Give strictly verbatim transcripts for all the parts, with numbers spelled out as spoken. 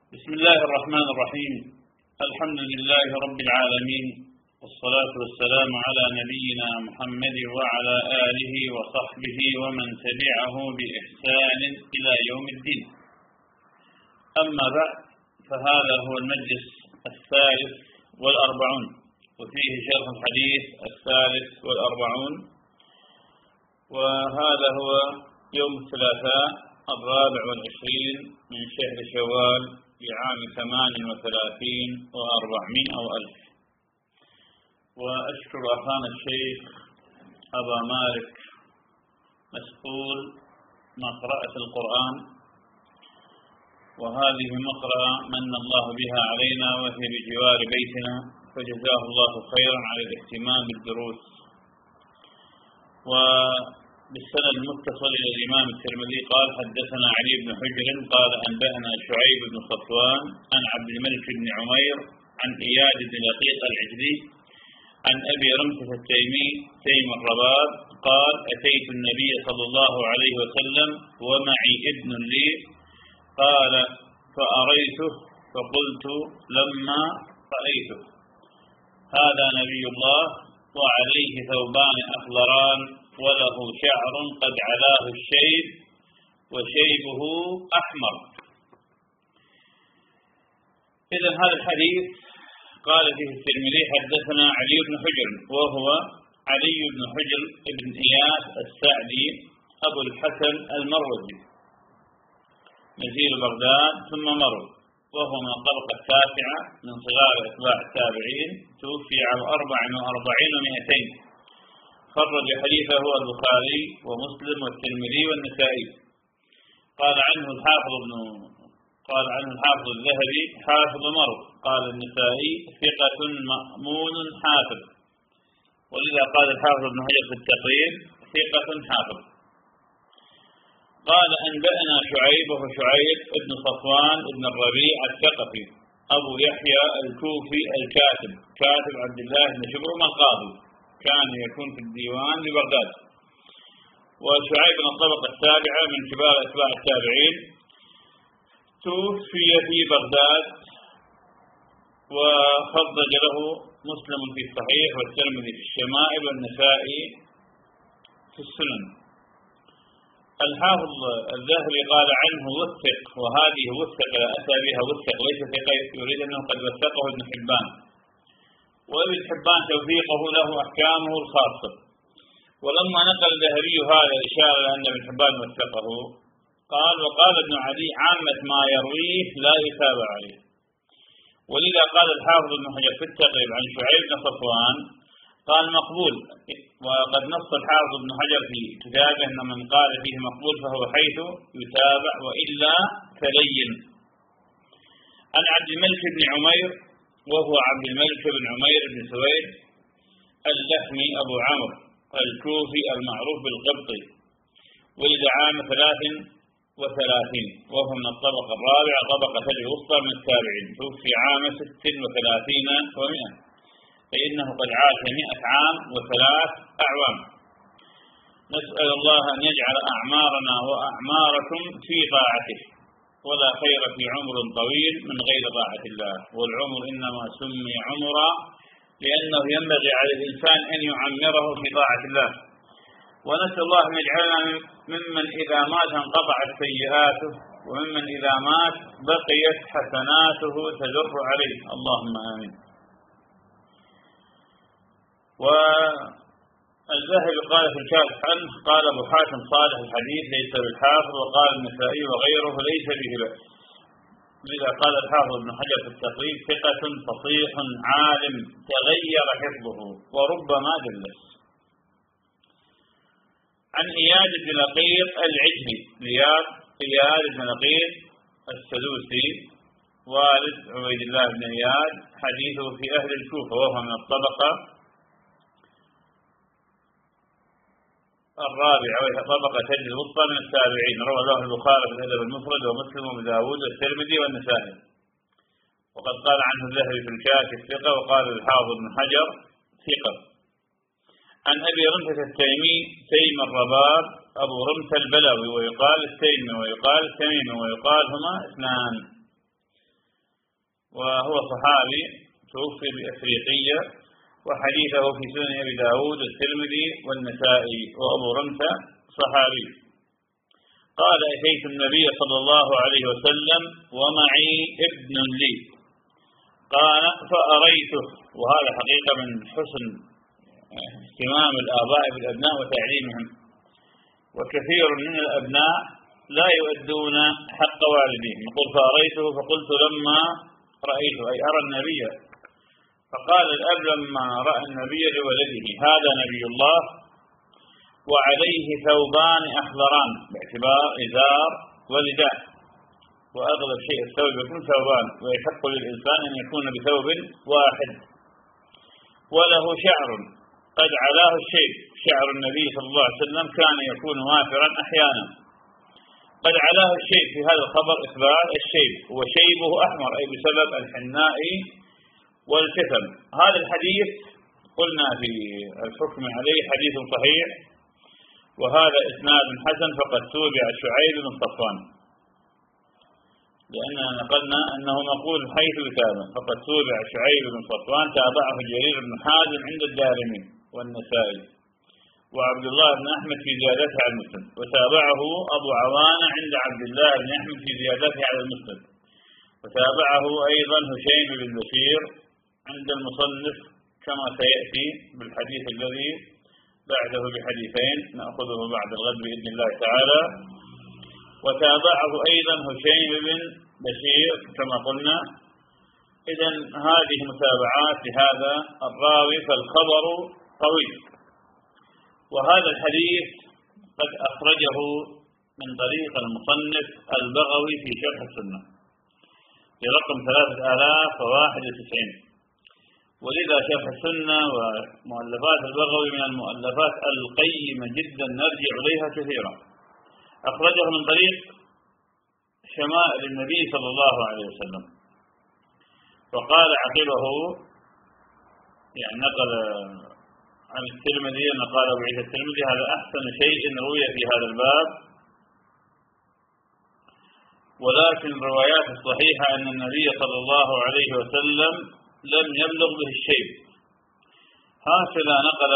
بسم الله الرحمن الرحيم. الحمد لله رب العالمين، والصلاة والسلام على نبينا محمد وعلى آله وصحبه ومن تبعه بإحسان إلى يوم الدين. أما بعد، فهذا هو المجلس الثالث والأربعون، وفيه شرح الحديث الثالث والأربعون، وهذا هو يوم الثلاثاء الرابع والعشرين من شهر شوال لعام ثمان وثلاثين وأربعمائة أو ألف. وأشكر أخانا الشيخ أبا مالك مسؤول مقرأة القرآن، وهذه مقرأة من الله بها علينا وهي بجوار بيتنا، فجزاه الله خيرا على الاهتمام بالدروس. وبالسند المتصل إلى الإمام الترمذي قال: حدثنا علي بن حجر قال أنبأنا شعيب بن صفوان عن عبد الملك بن عمير عن إياد بن لقيط العجلي عن أبي رمثة التيمي تيم الرباب قال: أتيت النبي صلى الله عليه وسلم ومعي ابن لي، قال: فأريته فقلت لما رأيته: هذا نبي الله وعليه ثوبان أخضران وله شعر قد علاه الشيب وشيبه أحمر. إذن هذا الحديث قال فيه الترمذي: حدثنا علي بن حجر، وهو علي بن حجر بن إياس السعدي أبو الحسن المروزي، نزيل بغداد ثم مرو، وهو من الطبقة التاسعة من صغار أتباع التابعين، توفي عام أربع وأربعين ومئتين. خرج حديثه البخاري ومسلم والترمذي والنسائي. قال عنه الحافظ ابن قال عنه الحافظ الذهبي: حافظ مرو. قال النسائي: ثقة مأمون حافظ. ولذا قال الحافظ ابن حجر في التقريب: ثقة حافظ. قال: أنبأنا شعيب، وهو شعيب بن صفوان بن الربيع الثقفي أبو يحيى الكوفي الكاتب، كاتب عبد الله بن شبرم القاضي، كان يكون في الديوان ببغداد. وشعيب من الطبقة السابعة من كبار أتباع التابعين، توفي في بغداد، وخرج له مسلم في الصحيح والترمذي في الشمائل والنسائي في السنن. الحافظ الذهبي قال عنه وثق، وهذه وثق أتى بها وثق ليس ثقة، يريد أنه قد وثقه ابن حبان، وابن حبان توثيقه له أحكامه الخاصة. ولما نقل الذهبي هذا إشارة أن ابن حبان وثقه، قال: وقال ابن عدي: عامة ما يرويه لا يتابع عليه. ولذا قال الحافظ ابن حجر في التقريب عن شعيب بن صفوان قال: مقبول. وقد نص الحافظ ابن حجر في كتابه أن من قال فيه مقبول فهو حيث يتابع، وإلا فلين. عن عبد الملك بن عمير، وهو عبد الملك بن عمير بن سويد اللحمي أبو عمرو الكوفي المعروف بالقبطي، ولد عام ثلاث وثلاثين، وهو من الطبقة الرابعة طبقة الوسطى من التابعين، توفي عام ست وثلاثين ومئة، فإنه قد عاش مئة عام وثلاث أعوام. نسأل الله أن يجعل أعمارنا وأعماركم في طاعته، ولا خير في عمر طويل من غير طاعة الله. والعمر إنما سمي عمرا لأنه ينبغي على الإنسان أن يعمره في طاعة الله. ونسأل الله أن يجعلنا ممن إذا مات انقطعت سيئاته، وممن إذا مات بقيت حسناته تجر عليه، اللهم آمين. والذهبي قال في الكاشف عنه: قال أبو حاتم صالح الحديث ليس بالحافظ، وقال النسائي وغيره ليس به بأس. لذا قال الحافظ ابن حجر في التقريب: ثقة فصيح عالم تغير حفظه وربما دلس. عن إياد بن لقيط العجلي، إياد بن لقيط السدوسي والد عبيد الله بن إياد، حديثه في أهل الكوفة، وهو من الطبقة الرابعة وهي طبقة تجد الوسطى من التابعين، روى له البخاري في الأدب المفرد ومسلم وابو داود والترمذي والنسائي. وقد قال عنه الذهبي في الكاشف ثقة، وقال الحافظ بن حجر ثقة. عن أبي رمثة التيمي تيم الرباب أبو رمثة البلوي، ويقال التيمي ويقال التميمي ويقال هما اثنان. وهو صحابي توفي بأفريقية، وحديثه في سنن أبي داود والترمذي والنسائي، وأبو رمثة صحابي. قال: أتيت النبي صلى الله عليه وسلم ومعي ابن لي، قال: فأريته. وهذا حقيقة من حسن اهتمام الآباء بالأبناء وتعليمهم، وكثير من الأبناء لا يؤدون حق والديهم. يقول: فأريته، فقلت لما رأيته، أي أرى النبي. فقال الأب لما رأى النبي لولده: هذا نبي الله وعليه ثوبان أخضران، باعتبار إزار ورداء، وأغلب شيء الثوب يكون ثوبان، ويحق للإنسان أن يكون بثوب واحد، وله شعر قد علاه الشيب. شعر النبي صلى الله عليه وسلم كان يكون وافرا أحيانا. قد علاه الشيب في هذا الخبر إثبات الشيب، وشيبه أحمر أي بسبب الحناء والكتم. هذا الحديث قلنا في الحكم عليه حديث صحيح، وهذا إسناد حسن، فقد تابع شعيب بن صفوان، لأننا نقلنا أنه مقول حيث يتابع، فقد تابع شعيب بن صفوان، تابعه جرير بن حازم عند الدارمي والنسائي، وعبد الله بن أحمد في زيادته على المسند، وتابعه أبو عوانة عند عبد الله بن أحمد في زيادته على المسند، وتابعه أيضا هشيم بن بشير عند المصنف كما سيأتي بالحديث الذي بعده بحديثين نأخذه بعد الغد بإذن الله تعالى. وتابعه أيضا هشيم بن بشير كما قلنا. إذن هذه متابعات لهذا الراوي، فالخبر قوي. وهذا الحديث قد أخرجه من طريق المصنف البغوي في شرح السنة برقم ثلاثة آلاف وواحد وتسعين، ولذا شرح السنة ومؤلفات البغوي من المؤلفات القيمة جدا نرجع إليها كثيرا. أخرجه من طريق شمائل النبي صلى الله عليه وسلم، وقال عقبه، يعني نقل عن الترمذي أن قال أبو عيسى الترمذي: هذا أحسن شيء روي في هذا الباب. ولكن الروايات الصحيحة أن النبي صلى الله عليه وسلم لم يبلغ به الشيب. هكذا نقل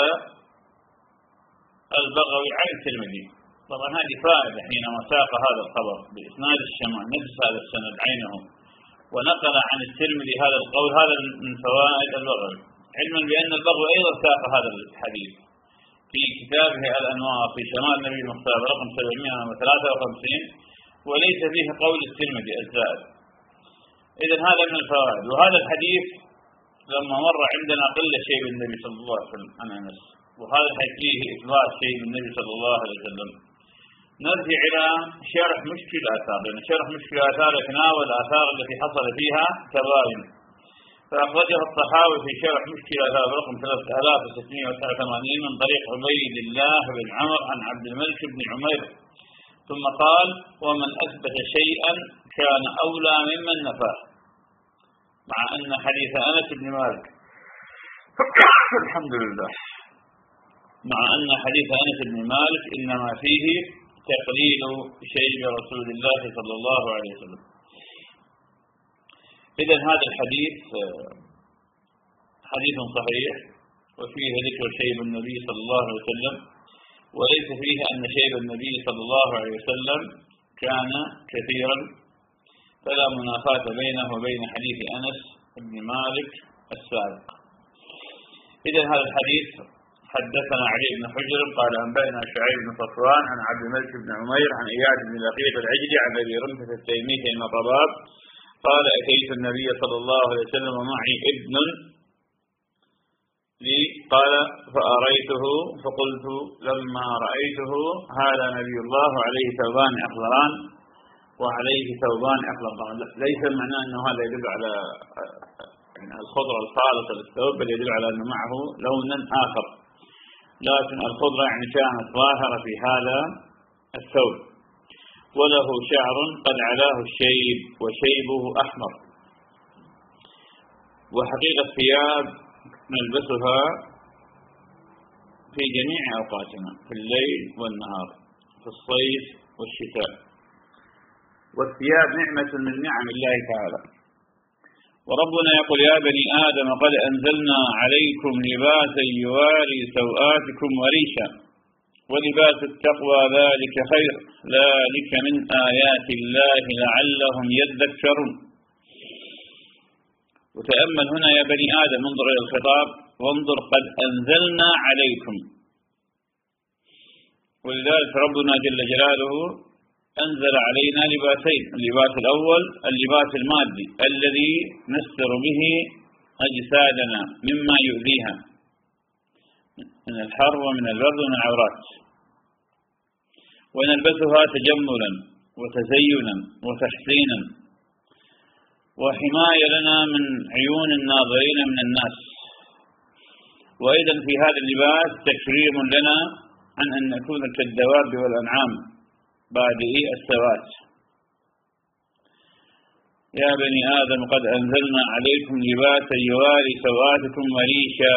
البغوي عن الترمذي. طبعا هذه فائدة حينما ساق هذا الخبر بإسناد الشمال نفس هذا السند عينه، ونقل عن الترمذي هذا القول، هذا من فوائد البغوي، علما بأن البغوي أيضا ساق هذا الحديث في كتابه الأنوار في شمال النبي المختار رقم سبعمائة وثلاثة وخمسين، وليس فيه قول الترمذي الزائد. إذن هذا من الفوائد. وهذا الحديث لما مر عندنا قل شيء بالنبي صلى الله عليه وسلم عن أنس، وهذا فيه إثبات شيء بالنبي صلى الله عليه وسلم. نرجع إلى شرح مشكل الآثار، لأن شرح مشكل الآثار يتناول الآثار التي حصل فيها تباين، فأخرجه الطحاوي في شرح مشكل الآثار رقم ثلاثة آلاف وستمائة وتسعة وثمانين من طريق عبيد الله بن عمر عن عبد الملك بن عمير، ثم قال: ومن أثبت شيئا كان أولى ممن نفاه، مع أن حديث أنس بن مالك الحمد لله مع أن حديث أنس بن مالك إنما فيه تقليل شيء رسول الله صلى الله عليه وسلم. إذن هذا الحديث حديث صحيح، وفيه ذكر شيب النبي صلى الله عليه وسلم، وليس فيه أن شيب النبي صلى الله عليه وسلم كان كثيرا، فلا منافاة بينه وبين حديث أنس بن مالك السابق. إذن هذا الحديث حدثنا علي بن حجر قال: أنبأنا شعيب بن صفوان عن عبد الملك بن عمير عن إياد بن لقيط العجلي عن أبي رمثة التيمي بن الرباب قال: أتيت النبي صلى الله عليه وسلم ومعي ابن لي، قال: فأريته فقلت لما رأيته: هذا نبي الله عليه ثوبان أخضران وعليه ثوبان أخضران. ليس معناه أنه هذا يدل على الخضرة الخالصة للثوب، بل يدل على أن معه لونا آخر، لكن الخضرة يعني كانت ظاهرة في هذا الثوب. وله شعر قد علاه الشيب وشيبه أحمر. وحقيقة الثياب نلبسها في جميع أوقاتنا، في الليل والنهار، في الصيف والشتاء، والثياب نعمة من نعم الله تعالى، وربنا يقول يا بني آدم قد أنزلنا عليكم لباسا يواري سوآتكم وريشا ولباس التقوى ذلك خير ذلك من آيات الله لعلهم يذكرون. وتأمل هنا يا بني آدم، انظر إلى الخطاب وانظر قد أنزلنا عليكم. ولذلك ربنا جل جلاله أنزل علينا لباسين، اللباس الأول اللباس المادي الذي نستر به أجسادنا مما يؤذيها من الحر ومن البرد ومن العورات، ونلبسها تجملا وتزينا وتحسينا وحماية لنا من عيون الناظرين من الناس. وأيضا في هذا اللباس تكريم لنا عن أن نكون كالدواب والأنعام بادئي السوات. يا بني آدم قد أنزلنا عليكم لباسا يواري سواتكم وريشا.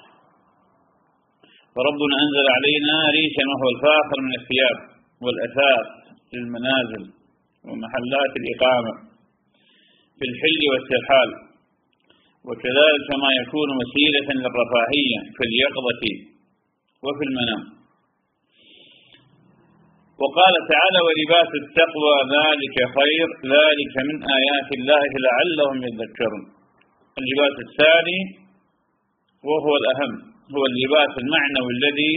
فربنا أنزل علينا ريشا وهو الفاخر من الثياب والأثاث للمنازل ومحلات الإقامة في الحل والترحال، وكذلك ما يكون وسيلة للرفاهية في اليقظة وفي المنام. وقال تعالى ولباس التقوى ذلك خير ذلك من آيات الله لعلهم يذكرون. اللباس الثاني وهو الأهم هو اللباس المعنوي الذي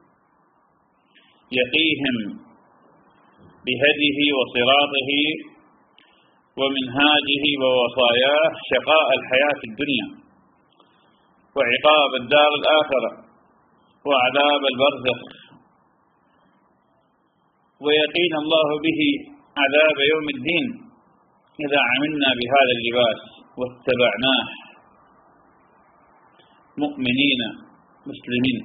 يقيهم بهديه وصراطه ومنهاجه ووصاياه شقاء الحياة الدنيا وعقاب الدار الآخرة وعذاب البرزخ، ويقين الله به عذاب يوم الدين إذا عملنا بهذا اللباس واتبعناه مؤمنين مسلمين.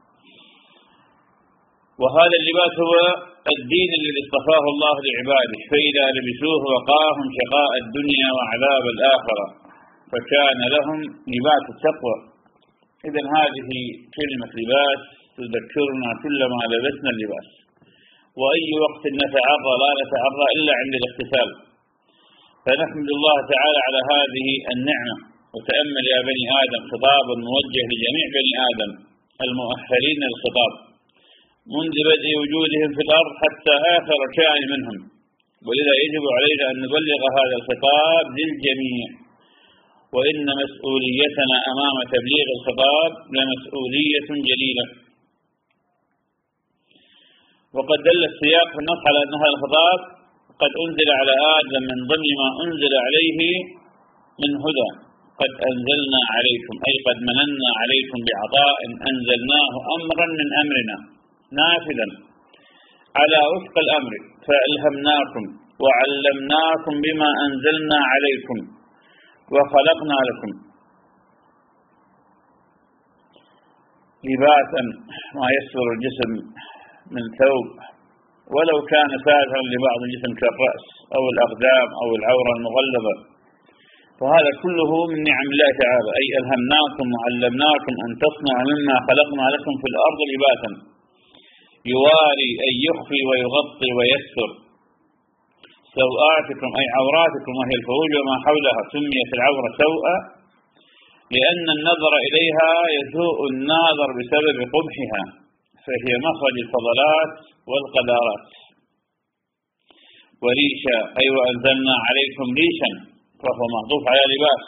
وهذا اللباس هو الدين الذي اصطفاه الله لعباده، فإذا لبسوه وقاهم شقاء الدنيا وعذاب الآخرة فكان لهم لباس التقوى. إذن هذه كلمة لباس تذكرنا كلما لبسنا اللباس، وأي وقت نتعرى لا نتعرى إلا عند الاغتسال، فنحمد الله تعالى على هذه النعمة. وتأمل يا بني آدم خطاب موجه لجميع بني آدم المؤهلين للخطاب منذ بدء وجودهم في الأرض حتى آخر كائن منهم، ولذا يجب علينا أن نبلغ هذا الخطاب للجميع. وإن مسؤوليتنا أمام تبليغ الخطاب لمسؤولية جليلة. وقد دل السياق في النص على أن هذا الخطاب قد أنزل على آدم من ضمن ما أنزل عليه من هدى. قد أنزلنا عليكم أي قد مننا عليكم بعطاء أنزلناه أمرا من أمرنا نافذا على وفق الأمر، فألهمناكم وعلمناكم بما أنزلنا عليكم وخلقنا لكم لباسا ما يستر الجسم من ثوب ولو كان ساترا لبعض الجسم كالرأس أو الأقدام أو العورة المغلظة. فهذا كله من نعم الله تعالى، أي ألهمناكم وعلمناكم أن تصنعوا مما خلقنا لكم في الأرض لباسا يواري أي يخفي ويغطي ويستر سوآتكم أي عوراتكم وهي الفروج وما حولها. سميت العورة سوءة لأن النظر إليها يسوء الناظر بسبب قبحها، فهي مخرج الفضلات والقذارات. وريشا أي وأنزلنا عليكم ريشا فهو معطوف على لباس.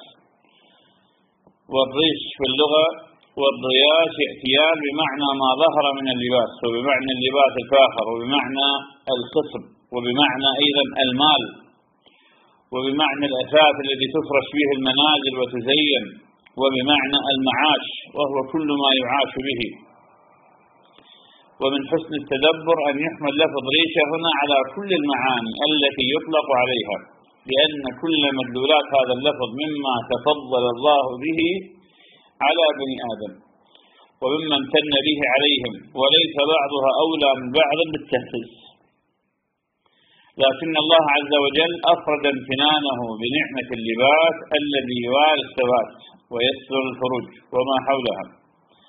والريش في اللغة والضياش يأتيان بمعنى ما ظهر من اللباس، وبمعنى اللباس الفاخر، وبمعنى الخصب، وبمعنى أيضا المال، وبمعنى الأثاث الذي تفرش فيه المنازل وتزين، وبمعنى المعاش وهو كل ما يعاش به. ومن حسن التدبر أن يحمل لفظ ريشة هنا على كل المعاني التي يطلق عليها، لأن كل مدلولات هذا اللفظ مما تفضل الله به على بني آدم ومما امتن به عليهم، وليس بعضها أولى من بعض بالتخصيص. لكن الله عز وجل أفرد امتنانه بنعمة اللباس الذي يواري السوات ويستر الفروج وما حولها،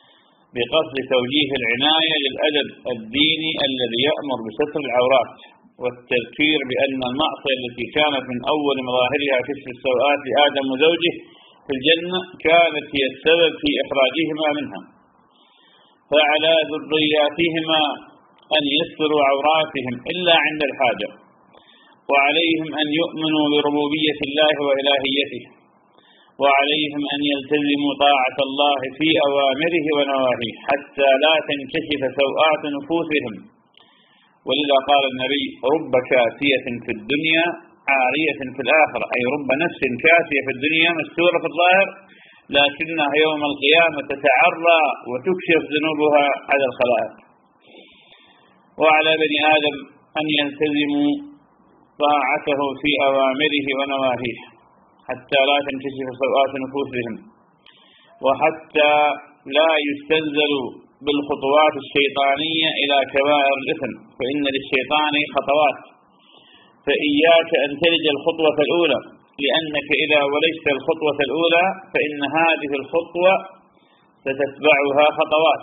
بقصد توجيه العناية للأدب الديني الذي يأمر بستر العورات والتذكير بأن المعصية التي كانت من أول مظاهرها كشف السوءات لآدم وزوجه في الجنة كانت هي السبب في إخراجهما منها، فعلى ذرياتهما أن يستروا عوراتهم إلا عند الحاجة، وعليهم أن يؤمنوا بربوبية الله وإلهيته، وعليهم أن يلتزموا طاعة الله في أوامره ونواهيه حتى لا تنكشف سوءات نفوسهم. ولذا قال النبي: رب كاسية في الدنيا عارية في الآخرة، أي رب نفس كاسية في الدنيا مستورة في الظاهر، لكنها يوم القيامة تتعرى وتكشف ذنوبها على الخلائق. وعلى بني آدم أن يلتزموا طاعته في أوامره ونواهيه حتى لا تنكشف سوءات نفوسهم، وحتى لا يستنزلوا بالخطوات الشيطانية إلى كبائر الإثم، فإن للشيطان خطوات، فإياك أن تلج الخطوة الأولى، لأنك إذا ولجت الخطوة الأولى فإن هذه الخطوة ستتبعها خطوات.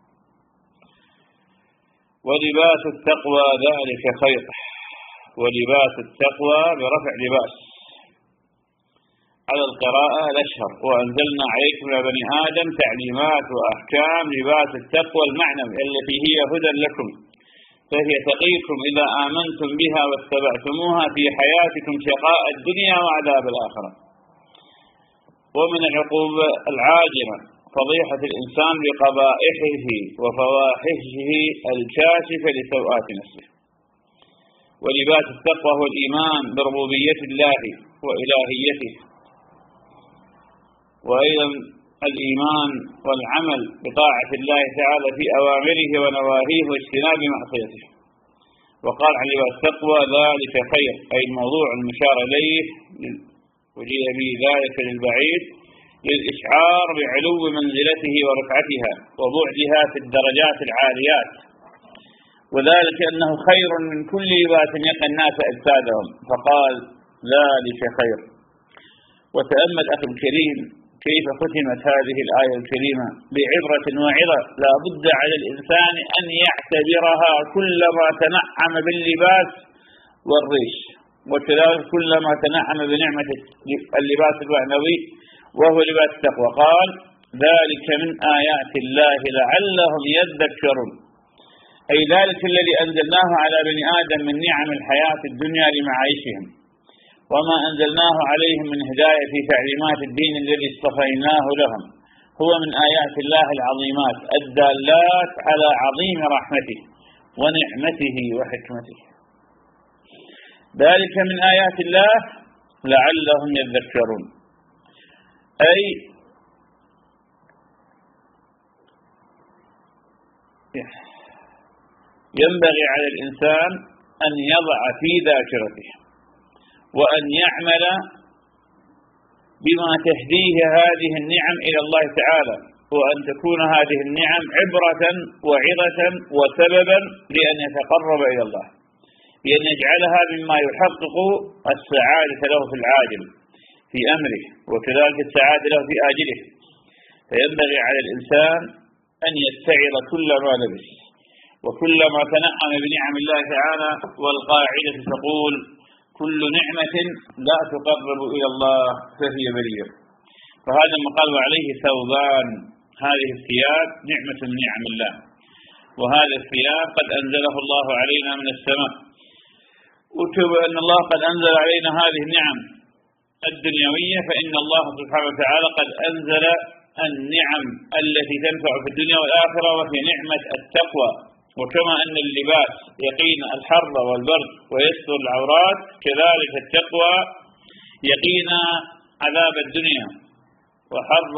ولباس التقوى ذلك خير، ولباس التقوى برفع لباس على القراءة الأشهر: وأنزلنا عليكم يا بني آدم تعليمات وأحكام لباس التقوى المعنوي التي هي هدى لكم، فهي تقيكم إذا آمنتم بها واتبعتموها في حياتكم شقاء الدنيا وعذاب الآخرة. ومن العقوبة العاجلة فضيحة الإنسان بقبائحه وفواحشه الكاشفة لسوءات نفسه. ولباس التقوى هو الإيمان بربوبية الله وإلهيته، وأيضا الإيمان والعمل بطاعة الله تعالى في أوامره ونواهيه واجتناب معصيته. وقال عن لباس التقوى ذلك خير، أي الموضوع المشار إليه وجيء به ذلك للبعيد للإشعار بعلو منزلته ورفعتها وبعدها في الدرجات العاليات، وذلك أنه خير من كل لباس يقي الناس أجسادهم، فقال ذلك خير. وتأمل أخي الكريم كيف ختمت هذه الآية الكريمة بعبرة وعظة لا بد على الإنسان أن يعتبرها كلما تنعم باللباس والريش، وكذلك كلما تنعم بنعمة اللباس المعنوي وهو لباس التقوى. قال ذلك من آيات الله لعلهم يذكرون، أي ذلك الذي أنزلناه على بني آدم من نعم الحياة الدنيا لمعايشهم، وما أنزلناه عليهم من هداية في تعليمات الدين الذي اصطفيناه لهم، هو من آيات الله العظيمات الدالات على عظيم رحمته ونعمته وحكمته. ذلك من آيات الله لعلهم يذكرون، أي ينبغي على الإنسان أن يضع في ذاكرته وأن يعمل بما تهديه هذه النعم إلى الله تعالى، وأن تكون هذه النعم عبرة وعظة وسببا لأن يتقرب إلى الله، بأن يجعلها مما يحقق السعادة له في العاجل في أمره، وكذلك السعادة له في آجله. فينبغي على الإنسان أن يستعر كل ما لبس وكلما تنعم بنعم الله تعالى، والقاعدة تقول كل نعمة لا تقرب إلى الله فهي بريئة. فهذا ما قال عليه ثوبان، هذه الثياب نعمة من نعم الله، وهذا الثياب قد أنزله الله علينا من السماء، وكما أن الله قد أنزل علينا هذه النعم الدنيوية، فإن الله سبحانه وتعالى قد أنزل النعم التي تنفع في الدنيا والآخرة، وهي نعمة التقوى. وكما أن اللباس يقينا الحر والبرد ويستر العورات، كذلك التقوى يقينا عذاب الدنيا وحر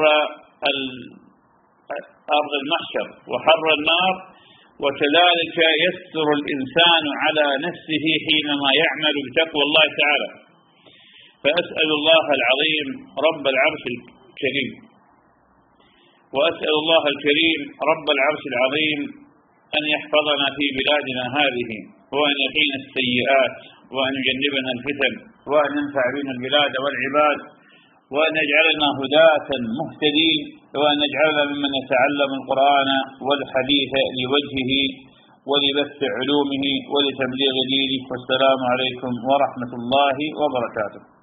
أرض المحشر وحر النار، وكذلك يستر الإنسان على نفسه حينما يعمل بتقوى الله تعالى. فأسأل الله العظيم رب العرش الكريم وأسأل الله الكريم رب العرش العظيم أن يحفظنا في بلادنا هذه، وأن يقينا السيئات، وأن يجنبنا الفتن، وأن ينفع بنا البلاد والعباد، وأن يجعلنا هداة مهتدين، وأن يجعلنا ممن يتعلم القرآن والحديث لوجهه ولبث علومه ولتبليغ دينه. والسلام عليكم ورحمة الله وبركاته.